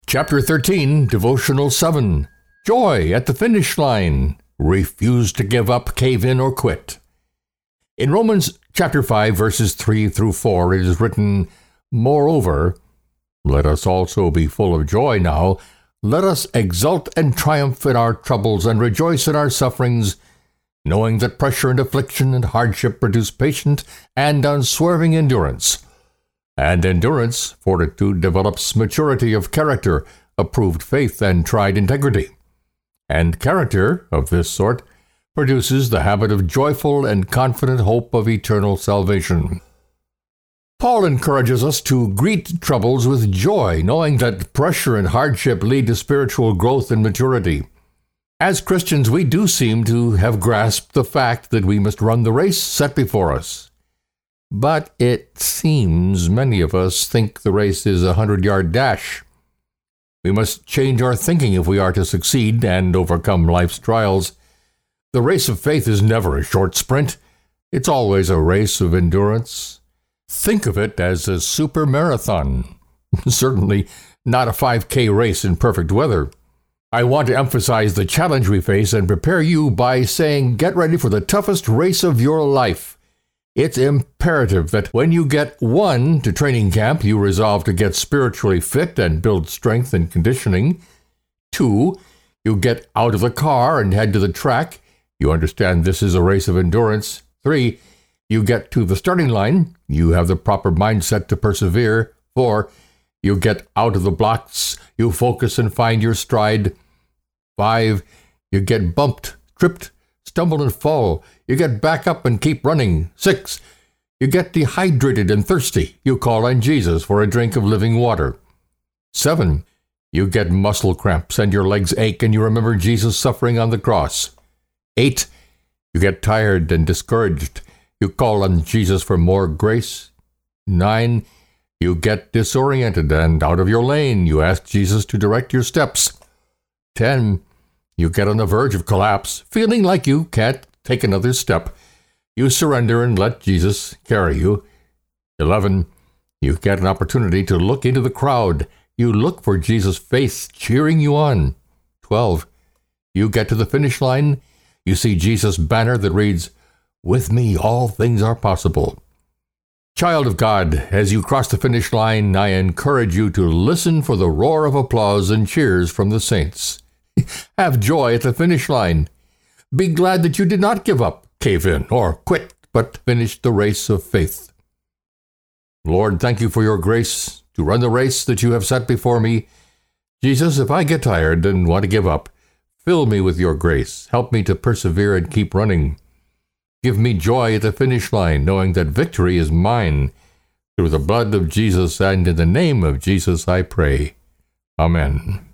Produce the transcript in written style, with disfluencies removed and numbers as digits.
Chapter 13, Devotional 7. Joy at the finish line. Refuse to give up, cave in, or quit. In Romans chapter 5, verses 3 through 4, it is written, Moreover, let us also be full of joy now. Let us exult and triumph in our troubles and rejoice in our sufferings, knowing that pressure and affliction and hardship produce patient and unswerving endurance. And endurance, fortitude, develops maturity of character, approved faith, and tried integrity. And character of this sort produces the habit of joyful and confident hope of eternal salvation. Paul encourages us to greet troubles with joy, knowing that pressure and hardship lead to spiritual growth and maturity. As Christians, we do seem to have grasped the fact that we must run the race set before us. But it seems many of us think the race is a 100-yard dash. We must change our thinking if we are to succeed and overcome life's trials. The race of faith is never a short sprint. It's always a race of endurance. Think of it as a super marathon. Certainly not a 5K race in perfect weather. I want to emphasize the challenge we face and prepare you by saying, get ready for the toughest race of your life. It's imperative that when you get to training camp, you resolve to get spiritually fit and build strength and conditioning. 2, you get out of the car and head to the track. You understand this is a race of endurance. 3, you get to the starting line. You have the proper mindset to persevere. 4, you get out of the blocks. You focus and find your stride. 5, you get bumped, tripped, stumble and fall. You get back up and keep running. 6, you get dehydrated and thirsty. You call on Jesus for a drink of living water. 7, you get muscle cramps and your legs ache and you remember Jesus suffering on the cross. 8, you get tired and discouraged. You call on Jesus for more grace. 9, you get disoriented and out of your lane. You ask Jesus to direct your steps. 10, you get on the verge of collapse, feeling like you can't take another step. You surrender and let Jesus carry you. 11, you get an opportunity to look into the crowd. You look for Jesus' face cheering you on. 12, you get to the finish line. You see Jesus' banner that reads, With me all things are possible. Child of God, as you cross the finish line, I encourage you to listen for the roar of applause and cheers from the saints. Have joy at the finish line. Be glad that you did not give up, cave in, or quit, but finished the race of faith. Lord, thank you for your grace to run the race that you have set before me. Jesus, if I get tired and want to give up, fill me with your grace. Help me to persevere and keep running. Give me joy at the finish line, knowing that victory is mine. Through the blood of Jesus and in the name of Jesus I pray. Amen.